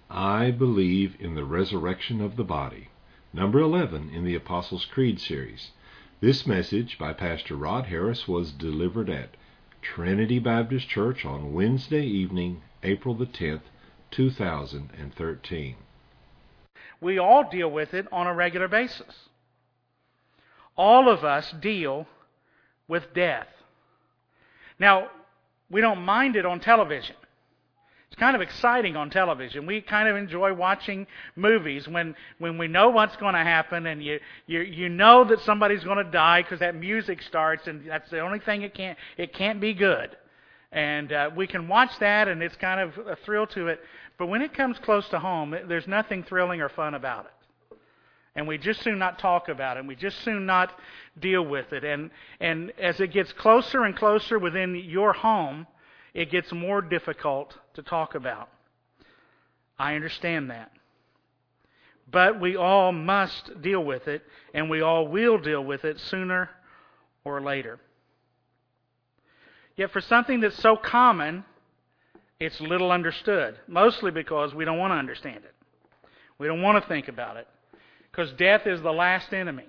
I believe in the resurrection of the body. Number 11 in the Apostles' Creed series. This message by Pastor Rod Harris was delivered at Trinity Baptist Church on Wednesday evening, April the 10th, 2013. We all deal with it on a regular basis. All of us deal with death. Now, we don't mind it on television. It's kind of exciting on television. We kind of enjoy watching movies when we know what's going to happen, and you know that somebody's going to die because that music starts, and that's the only thing it can't be good. And we can watch that, and it's kind of a thrill to it. But when it comes close to home, there's nothing thrilling or fun about it. And we just soon not talk about it, and we just soon not deal with it. And as it gets closer and closer within your home, it gets more difficult to talk about. I understand that. But we all must deal with it, and we all will deal with it sooner or later. Yet for something that's so common, it's little understood, mostly because we don't want to understand it. We don't want to think about it, because death is the last enemy.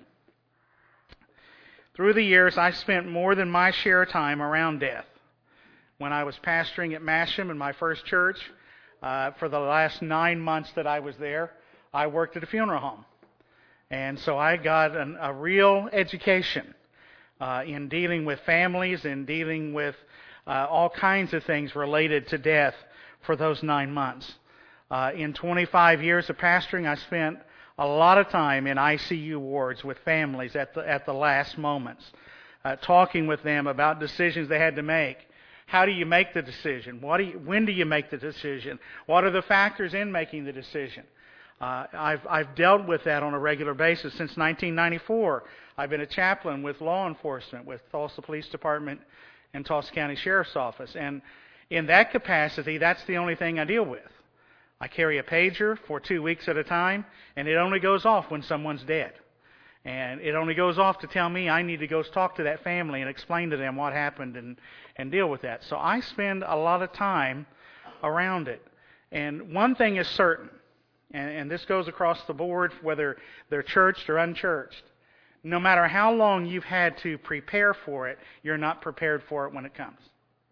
Through the years, I spent more than my share of time around death. When I was pastoring at Masham in my first church, for the last 9 months that I was there, I worked at a funeral home. And so I got a real education in dealing with families and dealing with all kinds of things related to death for those 9 months. In 25 years of pastoring, I spent a lot of time in ICU wards with families at the last moments, talking with them about decisions they had to make. How do you make the decision? When do you make the decision? What are the factors in making the decision? I've dealt with that on a regular basis since 1994. I've been a chaplain with law enforcement, with Tulsa Police Department and Tulsa County Sheriff's Office. And in that capacity, that's the only thing I deal with. I carry a pager for 2 weeks at a time, and it only goes off when someone's dead. And it only goes off to tell me I need to go talk to that family and explain to them what happened and deal with that. So I spend a lot of time around it. And one thing is certain, and this goes across the board, whether they're churched or unchurched, no matter how long you've had to prepare for it, you're not prepared for it when it comes.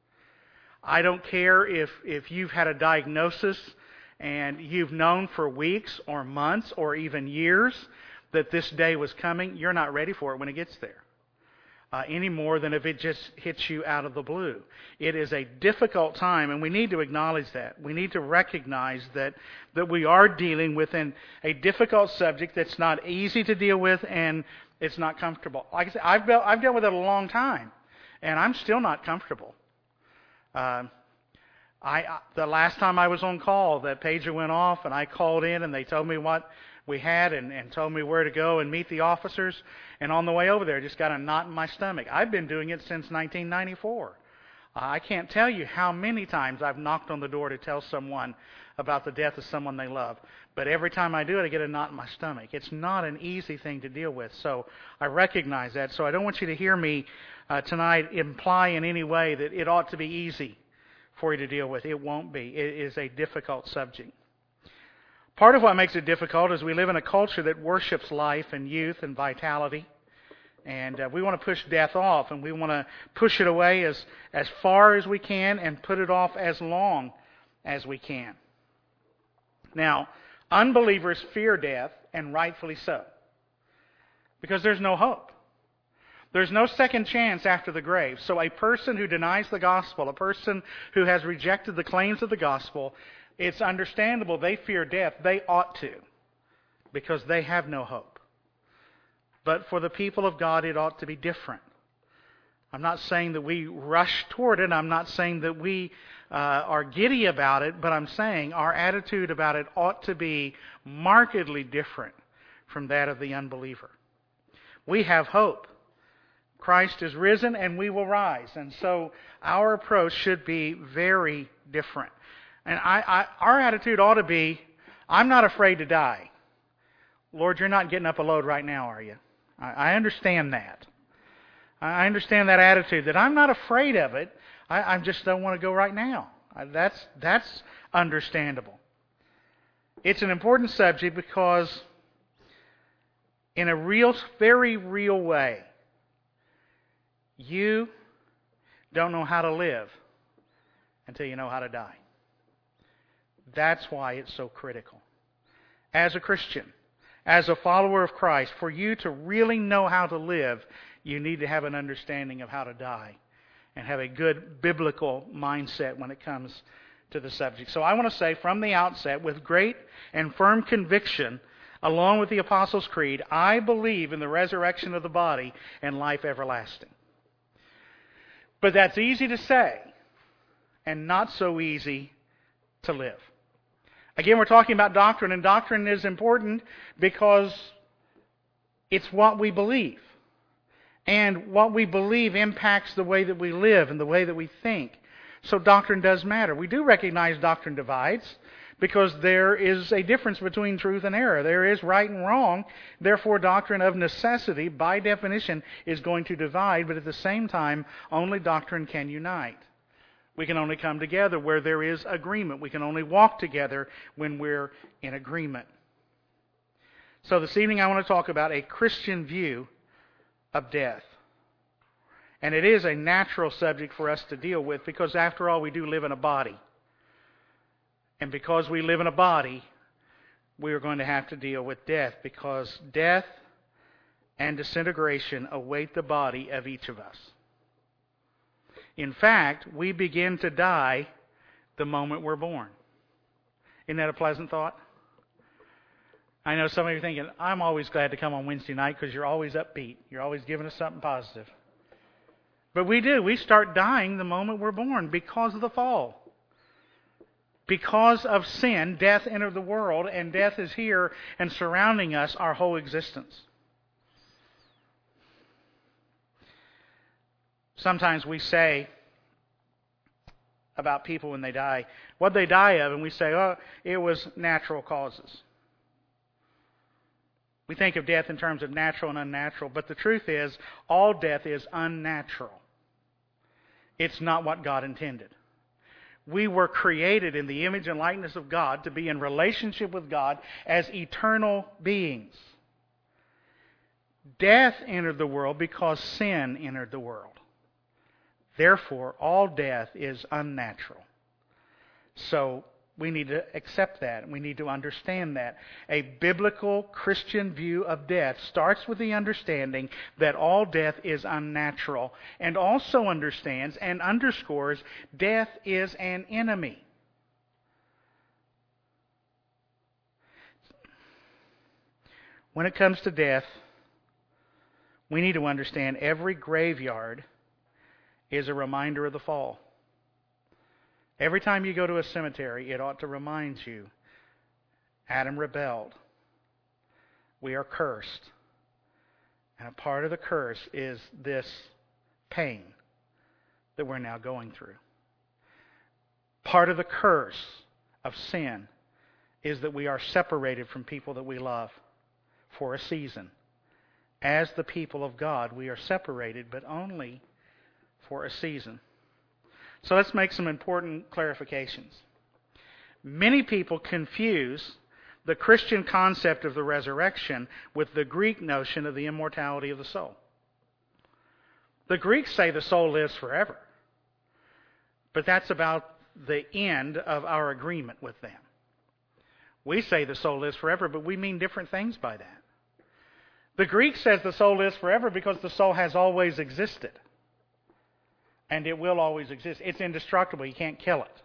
I don't care if you've had a diagnosis and you've known for weeks or months or even years that this day was coming, you're not ready for it when it gets there. Any more than if it just hits you out of the blue. It is a difficult time, and we need to acknowledge that. We need to recognize that we are dealing with a difficult subject that's not easy to deal with, and it's not comfortable. Like I said, I've dealt with it a long time, and I'm still not comfortable. The last time I was on call, that pager went off, and I called in, and they told me what we had and told me where to go and meet the officers. And on the way over there, I just got a knot in my stomach. I've been doing it since 1994. I can't tell you how many times I've knocked on the door to tell someone about the death of someone they love. But every time I do it, I get a knot in my stomach. It's not an easy thing to deal with. So I recognize that. So I don't want you to hear me tonight imply in any way that it ought to be easy for you to deal with. It won't be. It is a difficult subject. Part of what makes it difficult is we live in a culture that worships life and youth and vitality. And we want to push death off, and we want to push it away as far as we can and put it off as long as we can. Now, unbelievers fear death, and rightfully so, because there's no hope. There's no second chance after the grave. So a person who denies the gospel, a person who has rejected the claims of the gospel, it's understandable they fear death. They ought to, because they have no hope. But for the people of God, it ought to be different. I'm not saying that we rush toward it. I'm not saying that we are giddy about it. But I'm saying our attitude about it ought to be markedly different from that of the unbeliever. We have hope. Christ is risen and we will rise. And so our approach should be very different. And our attitude ought to be, I'm not afraid to die. Lord, you're not getting up a load right now, are you? I understand that. I understand that attitude, that I'm not afraid of it. I just don't want to go right now. That's understandable. It's an important subject because in a real, very real way, you don't know how to live until you know how to die. That's why it's so critical. As a Christian, as a follower of Christ, for you to really know how to live, you need to have an understanding of how to die and have a good biblical mindset when it comes to the subject. So I want to say from the outset, with great and firm conviction, along with the Apostles' Creed, I believe in the resurrection of the body and life everlasting. But that's easy to say and not so easy to live. Again, we're talking about doctrine, and doctrine is important because it's what we believe. And what we believe impacts the way that we live and the way that we think. So doctrine does matter. We do recognize doctrine divides because there is a difference between truth and error. There is right and wrong. Therefore, doctrine of necessity, by definition, is going to divide, but at the same time, only doctrine can unite. We can only come together where there is agreement. We can only walk together when we're in agreement. So this evening I want to talk about a Christian view of death. And it is a natural subject for us to deal with because after all we do live in a body. And because we live in a body, we are going to have to deal with death because death and disintegration await the body of each of us. In fact, we begin to die the moment we're born. Isn't that a pleasant thought? I know some of you are thinking, I'm always glad to come on Wednesday night because you're always upbeat. You're always giving us something positive. But we do. We start dying the moment we're born because of the fall. Because of sin, death entered the world, and death is here and surrounding us our whole existence. Sometimes we say about people when they die, what they die of, and we say, oh, it was natural causes. We think of death in terms of natural and unnatural, but the truth is, all death is unnatural. It's not what God intended. We were created in the image and likeness of God to be in relationship with God as eternal beings. Death entered the world because sin entered the world. Therefore, all death is unnatural. So we need to accept that. We need to understand that. A biblical Christian view of death starts with the understanding that all death is unnatural and also understands and underscores death is an enemy. When it comes to death, we need to understand every graveyard is a reminder of the fall. Every time you go to a cemetery, it ought to remind you, Adam rebelled. We are cursed. And a part of the curse is this pain that we're now going through. Part of the curse of sin is that we are separated from people that we love for a season. As the people of God, we are separated, but only for a season. So let's make some important clarifications. Many people confuse the Christian concept of the resurrection with the Greek notion of the immortality of the soul. The Greeks say the soul lives forever, but that's about the end of our agreement with them. We say the soul lives forever, but we mean different things by that. The Greek says the soul lives forever because the soul has always existed. And it will always exist. It's indestructible. You can't kill it.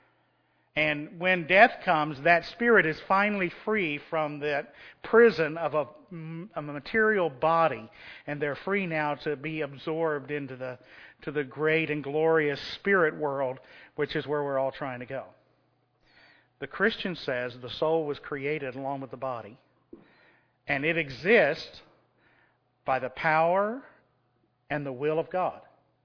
And when death comes, that spirit is finally free from that prison of a material body. And they're free now to be absorbed into the great and glorious spirit world, which is where we're all trying to go. The Christian says the soul was created along with the body. And it exists by the power and the will of God.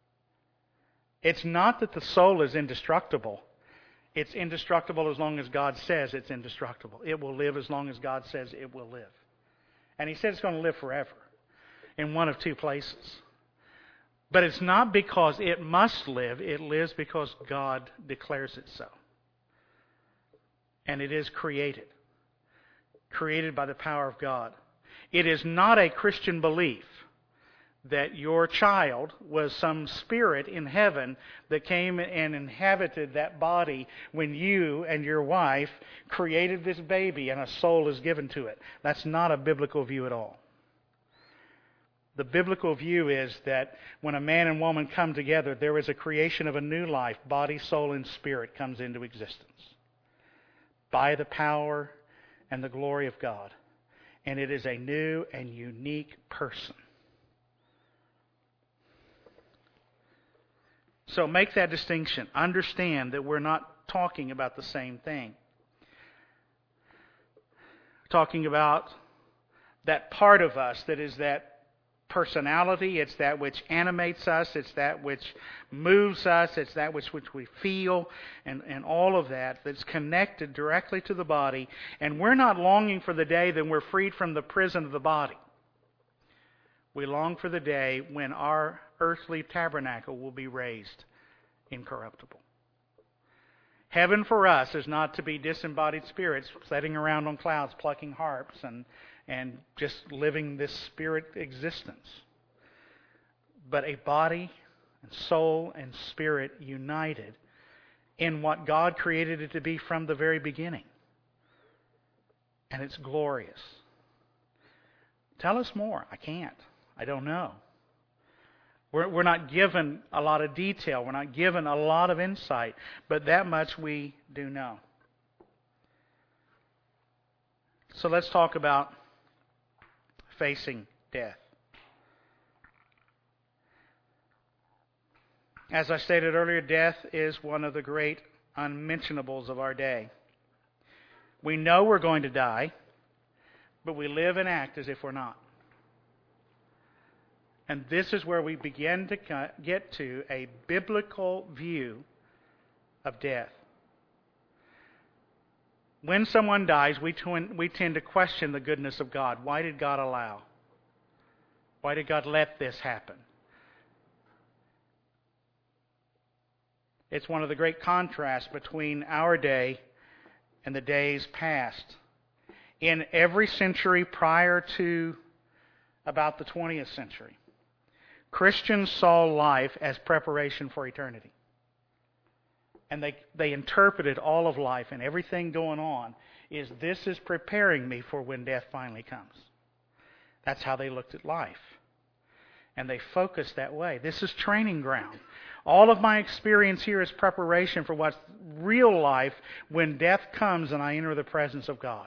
It's not that the soul is indestructible. It's indestructible as long as God says it's indestructible. It will live as long as God says it will live. And He said it's going to live forever in one of two places. But it's not because it must live. It lives because God declares it so. And it is created. created by the power of God. It is not a Christian belief that your child was some spirit in heaven that came and inhabited that body when you and your wife created this baby and a soul is given to it. That's not a biblical view at all. The biblical view is that when a man and woman come together, there is a creation of a new life. Body, soul, and spirit comes into existence by the power and the glory of God. And it is a new and unique person. So make that distinction. Understand that we're not talking about the same thing. We're talking about that part of us that is that personality. It's that which animates us. It's that which moves us. It's that which we feel and all of that that's connected directly to the body. And we're not longing for the day that we're freed from the prison of the body. We long for the day when our earthly tabernacle will be raised incorruptible. Heaven for us is not to be disembodied spirits sitting around on clouds plucking harps and just living this spirit existence. But a body and soul and spirit united in what God created it to be from the very beginning. And it's glorious. Tell us more. I can't. I don't know. We're not given a lot of detail. We're not given a lot of insight. But that much we do know. So let's talk about facing death. As I stated earlier, death is one of the great unmentionables of our day. We know we're going to die, but we live and act as if we're not. And this is where we begin to get to a biblical view of death. When someone dies, we tend to question the goodness of God. Why did God allow? Why did God let this happen? It's one of the great contrasts between our day and the days past. In every century prior to about the 20th century, Christians saw life as preparation for eternity. And they interpreted all of life and everything going on is this is preparing me for when death finally comes. That's how they looked at life. And they focused that way. This is training ground. All of my experience here is preparation for what's real life when death comes and I enter the presence of God.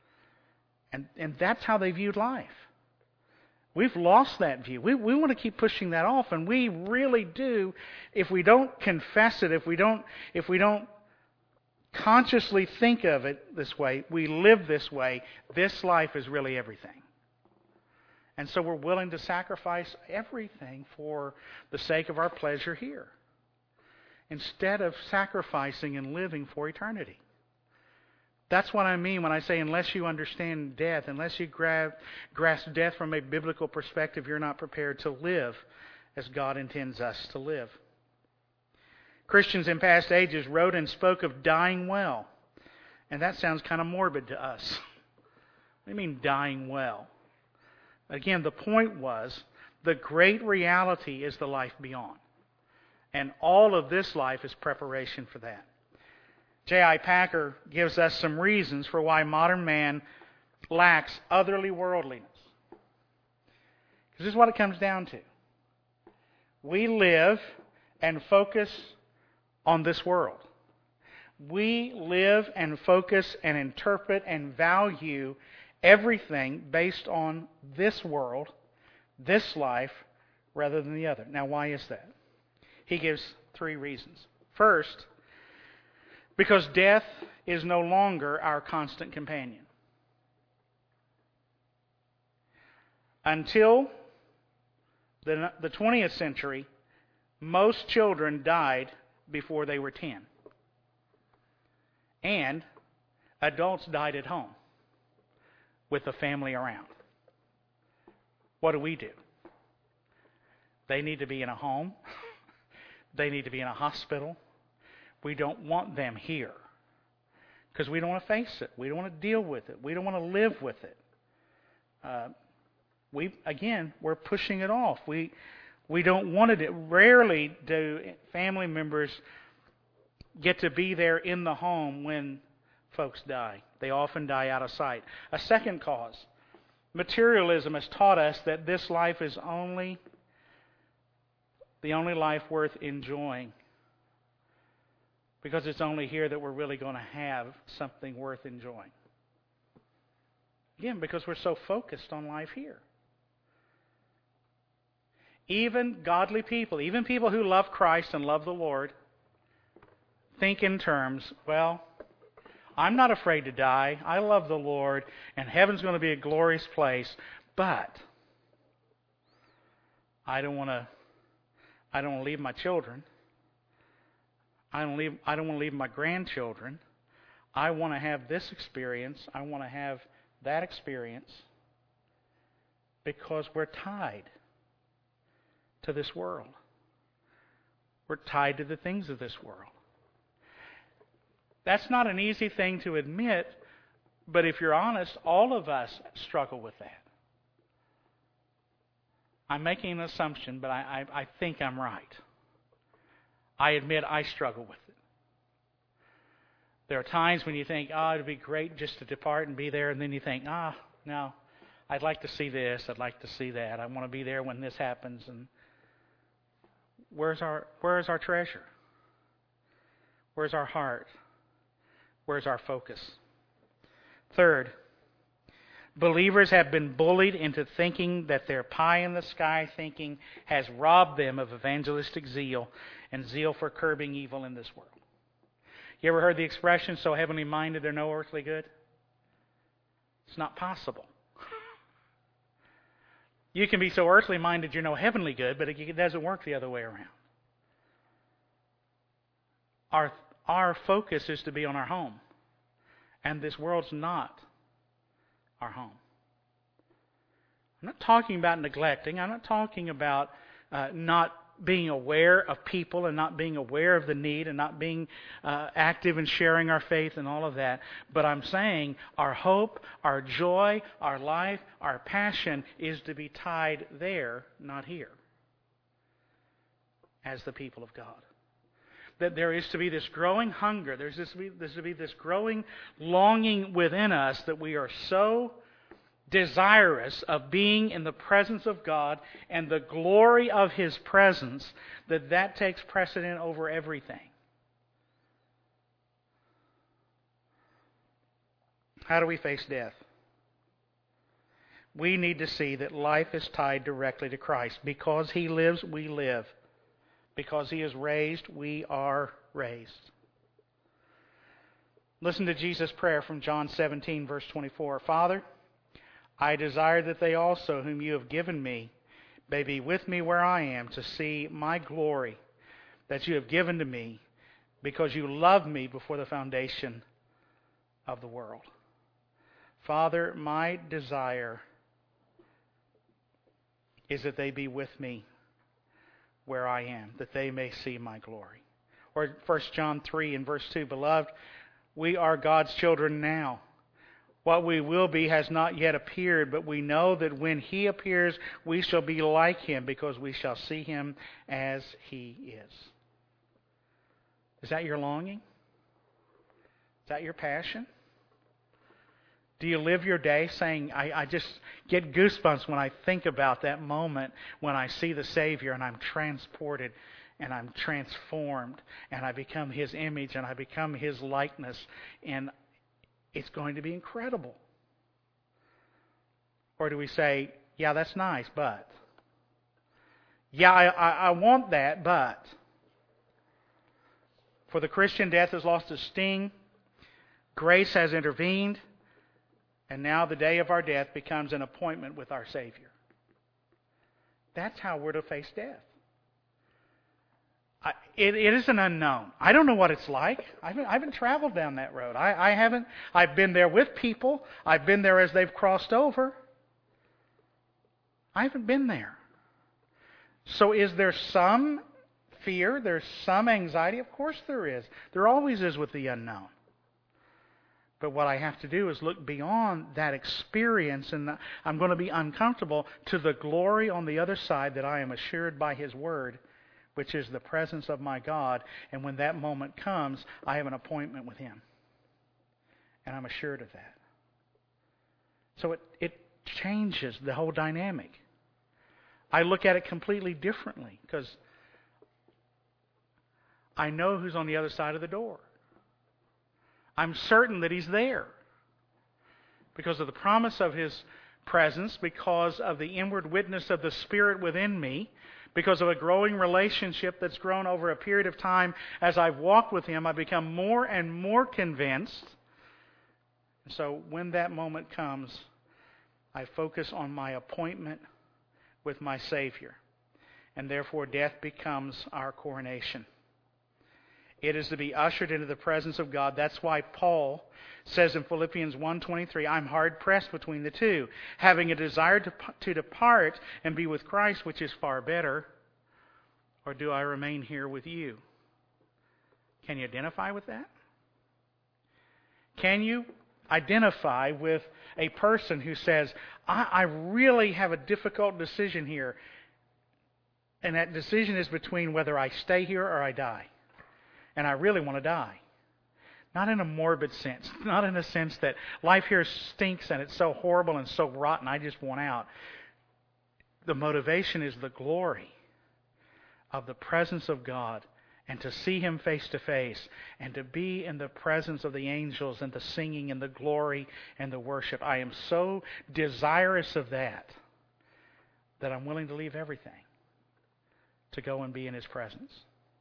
And that's how they viewed life. We've lost that view. We want to keep pushing that off, and we really do. If we don't confess it, if we don't consciously think of it this way, we live this way, this life is really everything. And so we're willing to sacrifice everything for the sake of our pleasure here, instead of sacrificing and living for eternity. That's what I mean when I say unless you understand death, unless you grasp death from a biblical perspective, you're not prepared to live as God intends us to live. Christians in past ages wrote and spoke of dying well. And that sounds kind of morbid to us. What do you mean dying well? Again, the point was the great reality is the life beyond. And all of this life is preparation for that. J.I. Packer gives us some reasons for why modern man lacks otherly worldliness. Because this is what it comes down to. We live and focus on this world. We live and focus and interpret and value everything based on this world, this life, rather than the other. Now, why is that? He gives 3 reasons. First, because death is no longer our constant companion. Until the 20th century, most children died before they were 10. And adults died at home with the family around. What do? They need to be in a home. They need to be in a hospital. We don't want them here because we don't want to face it. We don't want to deal with it. We don't want to live with it. We're pushing it off. We don't want it. Rarely do family members get to be there in the home when folks die. They often die out of sight. A second cause. Materialism has taught us that this life is the only life worth enjoying, because it's only here that we're really going to have something worth enjoying. Again, because we're so focused on life here. Even godly people, even people who love Christ and love the Lord, think in terms, well, I'm not afraid to die. I love the Lord, and heaven's going to be a glorious place, but I don't want to leave my children. I don't want to leave my grandchildren. I want to have this experience. I want to have that experience, because we're tied to this world. We're tied to the things of this world. That's not an easy thing to admit, but if you're honest, all of us struggle with that. I'm making an assumption, but I think I'm right. I admit I struggle with it. There are times when you think, it'd be great just to depart and be there, and then you think, no, I'd like to see this, I'd like to see that, I want to be there when this happens. And where's our treasure? Where's our heart? Where's our focus? Third, believers have been bullied into thinking that their pie-in-the-sky thinking has robbed them of evangelistic zeal and zeal for curbing evil in this world. You ever heard the expression, so heavenly minded they're no earthly good? It's not possible. You can be so earthly minded you're no heavenly good, but it doesn't work the other way around. Our focus is to be on our home. And this world's not our home. I'm not talking about neglecting. I'm not talking about not being aware of people and not being aware of the need and not being active in sharing our faith and all of that. But I'm saying our hope, our joy, our life, our passion is to be tied there, not here, as the people of God. That there is to be this growing hunger, there's to be this growing longing within us that we are so desirous of being in the presence of God and the glory of His presence that takes precedent over everything. How do we face death? We need to see that life is tied directly to Christ. Because He lives, we live. Because He is raised, we are raised. Listen to Jesus' prayer from John 17, verse 24. Father, I desire that they also, whom you have given me, may be with me where I am, to see my glory that you have given to me, because you loved me before the foundation of the world. Father, my desire is that they be with me where I am, that they may see my glory. Or 1 John 3 and verse 2, Beloved, we are God's children now. What we will be has not yet appeared, but we know that when He appears, we shall be like Him, because we shall see Him as He is. Is that your longing? Is that your passion? Do you live your day saying, I just get goosebumps when I think about that moment when I see the Savior and I'm transported and I'm transformed and I become His image and I become His likeness, and it's going to be incredible? Or do we say, yeah, that's nice, but... yeah, I want that, but... For the Christian, death has lost its sting. Grace has intervened. And now the day of our death becomes an appointment with our Savior. That's how we're to face death. It is an unknown. I don't know what it's like. I haven't traveled down that road. I haven't. I've been there with people. I've been there as they've crossed over. I haven't been there. So is there some fear? There's some anxiety? Of course there is. There always is with the unknown. But what I have to do is look beyond that experience, and I'm going to be uncomfortable, to the glory on the other side that I am assured by His Word, which is the presence of my God. And when that moment comes, I have an appointment with Him. And I'm assured of that. So it changes the whole dynamic. I look at it completely differently because I know who's on the other side of the door. I'm certain that He's there because of the promise of His presence, because of the inward witness of the Spirit within me, because of a growing relationship that's grown over a period of time. As I've walked with Him, I become more and more convinced. So when that moment comes, I focus on my appointment with my Savior. And therefore death becomes our coronation. It is to be ushered into the presence of God. That's why Paul says in Philippians 1:23, I'm hard pressed between the two, having a desire to depart and be with Christ, which is far better, or do I remain here with you? Can you identify with that? Can you identify with a person who says, I really have a difficult decision here, and that decision is between whether I stay here or I die? And I really want to die. Not in a morbid sense. Not in a sense that life here stinks and it's so horrible and so rotten, I just want out. The motivation is the glory of the presence of God, and to see Him face to face, and to be in the presence of the angels and the singing and the glory and the worship. I am so desirous of that I'm willing to leave everything to go and be in His presence.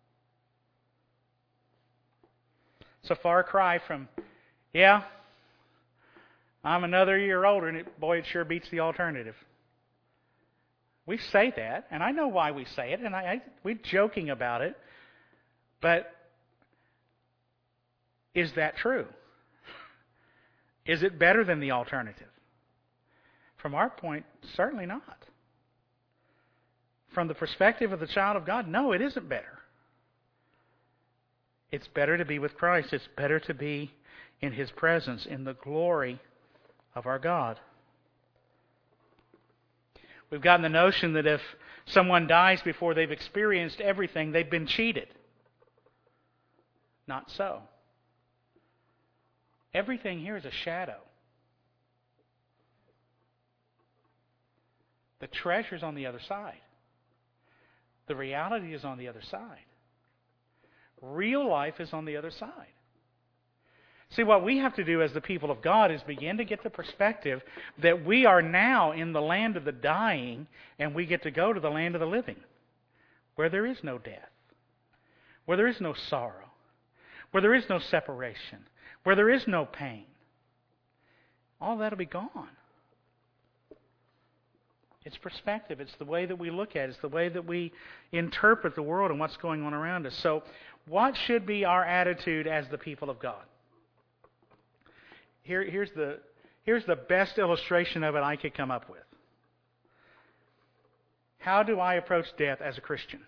It's a far cry from, yeah, I'm another year older, and it sure beats the alternative. We say that, and I know why we say it, and we're joking about it, but is that true? Is it better than the alternative? From our point, certainly not. From the perspective of the child of God, no, it isn't better. It's better to be with Christ. It's better to be in His presence, in the glory of our God. We've gotten the notion that if someone dies before they've experienced everything, they've been cheated. Not so. Everything here is a shadow. The treasure's on the other side. The reality is on the other side. Real life is on the other side. See, what we have to do as the people of God is begin to get the perspective that we are now in the land of the dying, and we get to go to the land of the living, where there is no death, where there is no sorrow, where there is no separation, where there is no pain. All that will be gone. It's perspective. It's the way that we look at it. It's the way that we interpret the world and what's going on around us. So what should be our attitude as the people of God? Here's the best illustration of it I could come up with. How do I approach death as a Christian?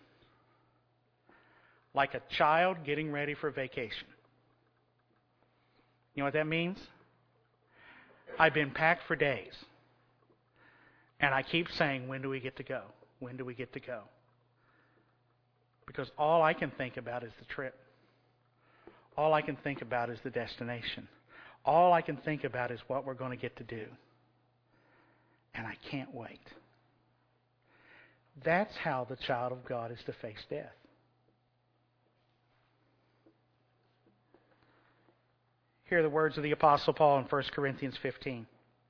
Like a child getting ready for vacation. You know what that means? I've been packed for days. And I keep saying, when do we get to go? When do we get to go? Because all I can think about is the trip. All I can think about is the destination. All I can think about is what we're going to get to do. And I can't wait. That's how the child of God is to face death. Hear the words of the Apostle Paul in 1 Corinthians 15.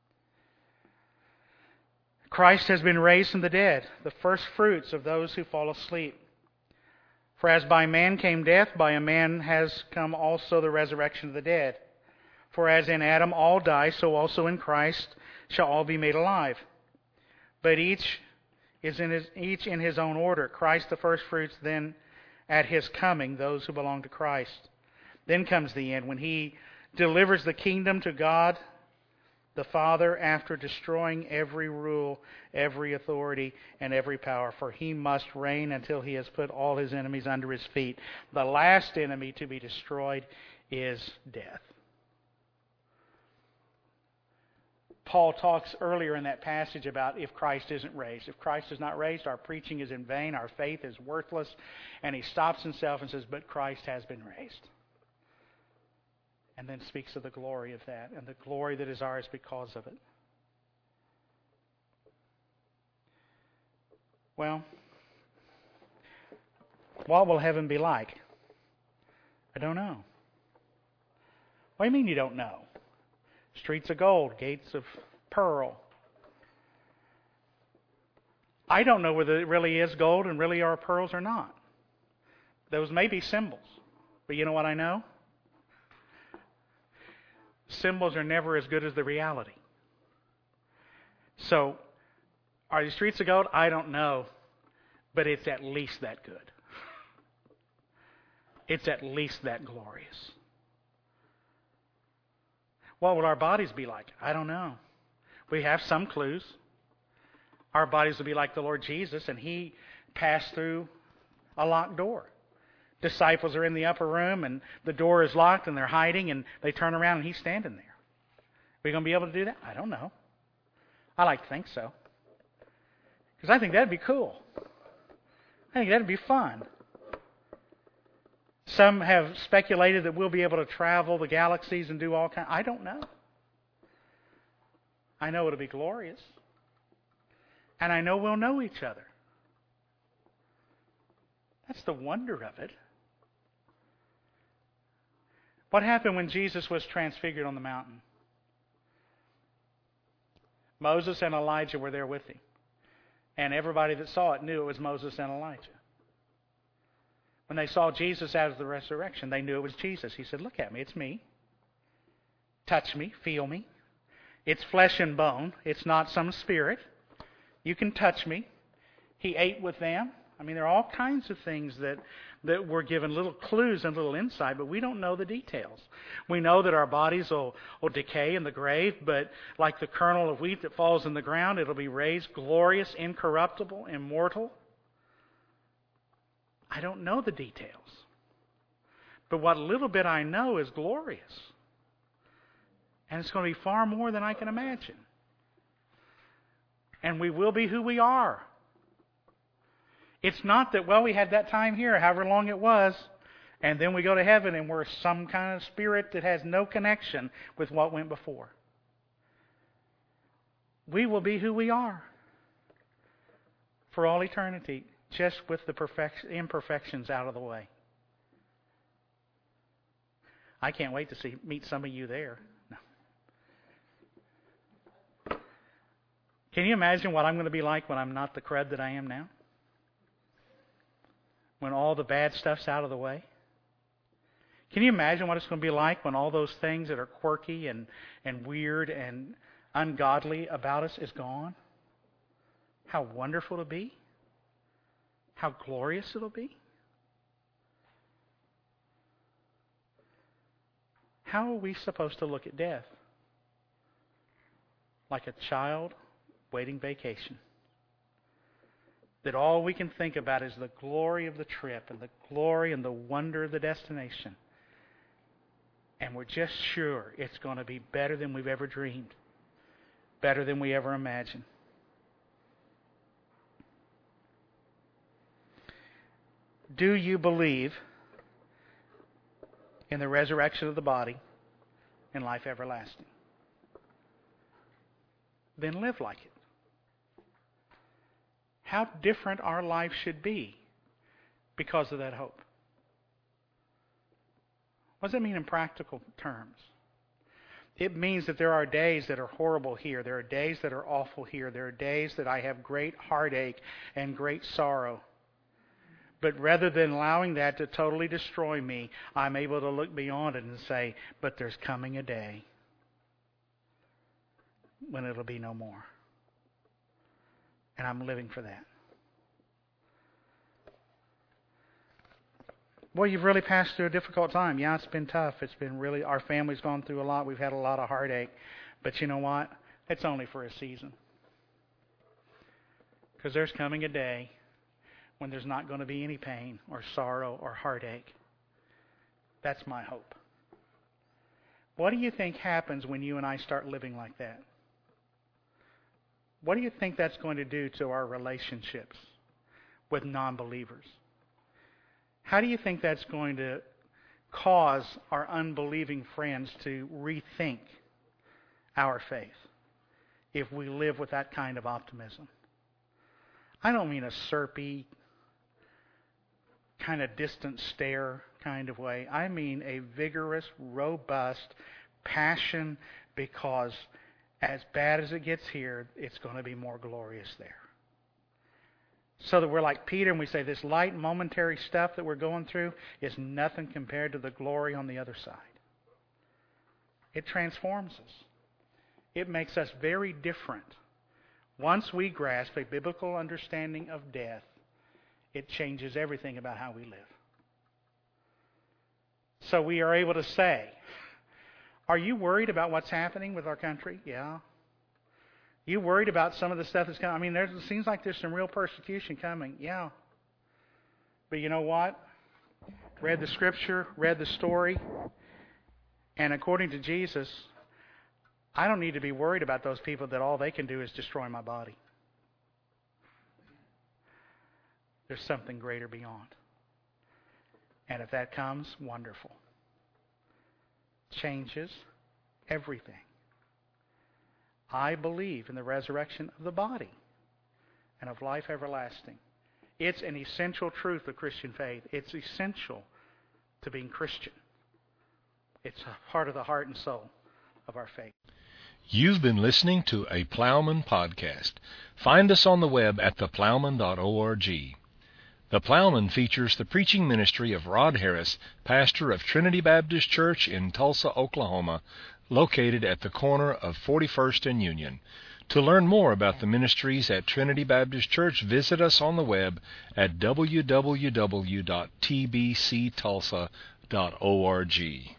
Christ has been raised from the dead, the first fruits of those who fall asleep. For as by man came death, by a man has come also the resurrection of the dead. For as in Adam all die, so also in Christ shall all be made alive. But each in his own order. Christ the first fruits, then at His coming, those who belong to Christ. Then comes the end, when He delivers the kingdom to God the Father, after destroying every rule, every authority, and every power. For He must reign until He has put all His enemies under His feet. The last enemy to be destroyed is death. Paul talks earlier in that passage about if Christ isn't raised. If Christ is not raised, our preaching is in vain, our faith is worthless. And he stops himself and says, but Christ has been raised. And then speaks of the glory of that and the glory that is ours because of it. Well, what will heaven be like? I don't know. What do you mean you don't know? Streets of gold, gates of pearl. I don't know whether it really is gold and really are pearls or not. Those may be symbols. But you know what I know? Symbols are never as good as the reality. So, are these streets of gold? I don't know. But it's at least that good. It's at least that glorious. What will our bodies be like? I don't know. We have some clues. Our bodies will be like the Lord Jesus, and He passed through a locked door. Disciples are in the upper room, and the door is locked, and they're hiding, and they turn around, and He's standing there. Are we going to be able to do that? I don't know. I like to think so. Because I think that'd be cool. I think that'd be fun. Some have speculated that we'll be able to travel the galaxies and do all kinds. I don't know. I know it'll be glorious. And I know we'll know each other. That's the wonder of it. What happened when Jesus was transfigured on the mountain? Moses and Elijah were there with Him. And everybody that saw it knew it was Moses and Elijah. When they saw Jesus out of the resurrection, they knew it was Jesus. He said, look at me, it's me. Touch me, feel me. It's flesh and bone. It's not some spirit. You can touch me. He ate with them. I mean, there are all kinds of things that were given little clues and little insight, but we don't know the details. We know that our bodies will decay in the grave, but like the kernel of wheat that falls in the ground, it'll be raised glorious, incorruptible, immortal. I don't know the details. But what little bit I know is glorious. And it's going to be far more than I can imagine. And we will be who we are. It's not that, well, we had that time here, however long it was, and then we go to heaven and we're some kind of spirit that has no connection with what went before. We will be who we are for all eternity, just with the imperfections out of the way. I can't wait to meet some of you there. No. Can you imagine what I'm going to be like when I'm not the crud that I am now? When all the bad stuff's out of the way? Can you imagine what it's going to be like when all those things that are quirky and weird and ungodly about us is gone? How wonderful it'll be. How glorious it'll be. How are we supposed to look at death? Like a child waiting vacation. That all we can think about is the glory of the trip and the glory and the wonder of the destination. And we're just sure it's going to be better than we've ever dreamed. Better than we ever imagined. Do you believe in the resurrection of the body and life everlasting? Then live like it. How different our life should be because of that hope. What does it mean in practical terms? It means that there are days that are horrible here. There are days that are awful here. There are days that I have great heartache and great sorrow. But rather than allowing that to totally destroy me, I'm able to look beyond it and say, but there's coming a day when it'll be no more. And I'm living for that. Boy, you've really passed through a difficult time. Yeah, it's been tough. It's been really, our family's gone through a lot. We've had a lot of heartache. But you know what? It's only for a season. Because there's coming a day when there's not going to be any pain or sorrow or heartache. That's my hope. What do you think happens when you and I start living like that? what do you think that's going to do to our relationships with non-believers? How do you think that's going to cause our unbelieving friends to rethink our faith if we live with that kind of optimism? I don't mean a syrupy, kind of distant stare kind of way. I mean a vigorous, robust passion, because as bad as it gets here, it's going to be more glorious there. So that we're like Peter and we say this light, momentary stuff that we're going through is nothing compared to the glory on the other side. It transforms us. It makes us very different. Once we grasp a biblical understanding of death, it changes everything about how we live. So we are able to say, are you worried about what's happening with our country? Yeah. You worried about some of the stuff that's coming? I mean, it seems like there's some real persecution coming. Yeah. But you know what? Read the scripture, read the story, and according to Jesus, I don't need to be worried about those people that all they can do is destroy my body. There's something greater beyond. And if that comes, wonderful. Changes everything. I believe in the resurrection of the body and of life everlasting. It's an essential truth of Christian faith. It's essential to being Christian. It's a part of the heart and soul of our faith. You've been listening to a Plowman podcast. Find us on the web at theplowman.org. The Plowman features the preaching ministry of Rod Harris, pastor of Trinity Baptist Church in Tulsa, Oklahoma, located at the corner of 41st and Union. To learn more about the ministries at Trinity Baptist Church, visit us on the web at www.tbctulsa.org.